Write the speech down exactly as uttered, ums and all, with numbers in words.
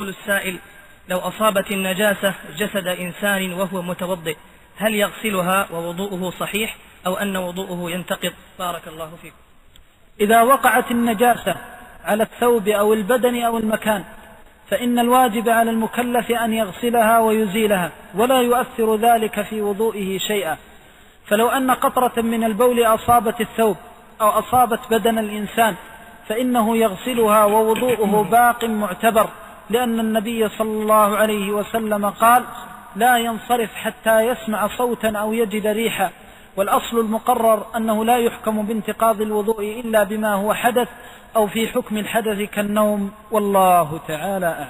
السائل: لو أصابت النجاسة جسد إنسان وهو متوضئ هل يغسلها ووضوءه صحيح أو أن وضوءه ينتقض؟ بارك الله فيكم. إذا وقعت النجاسة على الثوب أو البدن أو المكان فإن الواجب على المكلف أن يغسلها ويزيلها، ولا يؤثر ذلك في وضوئه شيئا. فلو أن قطرة من البول أصابت الثوب أو أصابت بدن الإنسان فإنه يغسلها ووضوءه باق معتبر، لأن النبي صلى الله عليه وسلم قال: لا ينصرف حتى يسمع صوتا أو يجد ريحا. والأصل المقرر أنه لا يحكم بانتقاض الوضوء إلا بما هو حدث أو في حكم الحدث كالنوم، والله تعالى أعلم.